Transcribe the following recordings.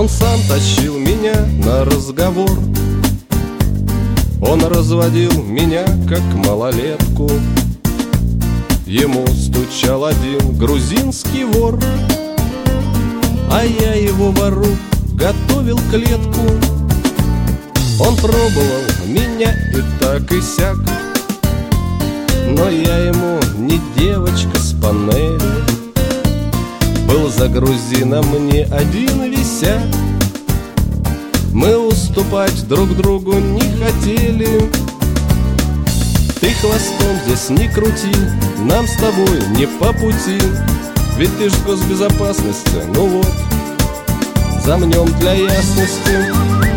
Он сам тащил меня на разговор. Он разводил меня, как малолетку. Ему стучал один грузинский вор, а я его вору готовил клетку. Он пробовал меня и так и сяк, но я ему не девочка с панели. Был за грузином не один висяк. Мы уступать друг другу не хотели. Ты хвостом здесь не крути, нам с тобой не по пути. Ведь ты ж в госбезопасности, ну вот, замнем для ясности.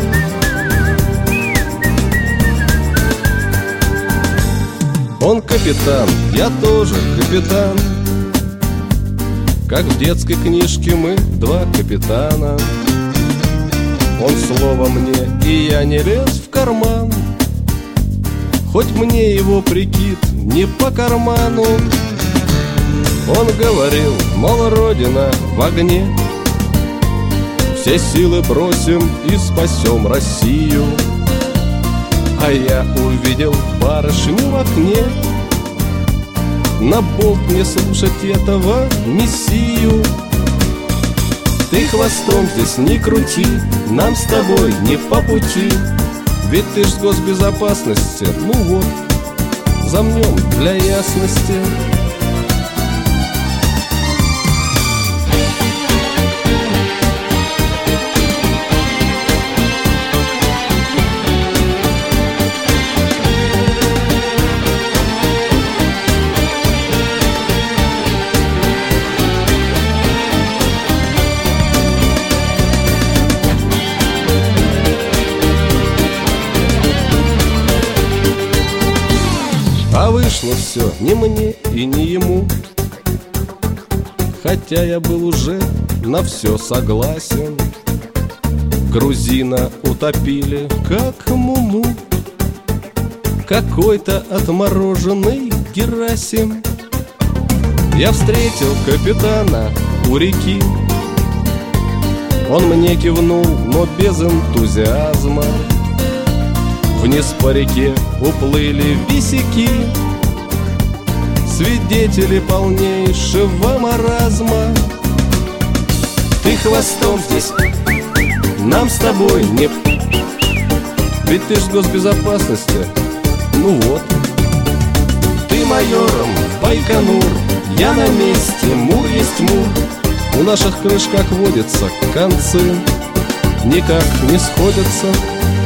Он капитан, я тоже капитан. Как в детской книжке мы два капитана. Он слово мне, и я не лез в карман, хоть мне его прикид не по карману. Он говорил, мол, Родина в огне, все силы бросим и спасем Россию. А я увидел барышню в окне. На болт мне слушать этого мессию. Ты хвостом здесь не крути, нам с тобой не по пути. Ведь ты ж с госбезопасности, ну вот, замнем для ясности. А вышло все не мне и не ему, хотя я был уже на все согласен. Грузина утопили, как муму, какой-то отмороженный Герасим. Я встретил капитана у реки. Он мне кивнул, но без энтузиазма. Вниз по реке уплыли висяки, свидетели полнейшего маразма. Ты хвостом здесь, нам с тобой не... Ведь ты ж с госбезопасности, ну вот. Ты майором в Байконур, я на месте, мур есть мур. У наших крыш, как водится, концы никак не сходятся.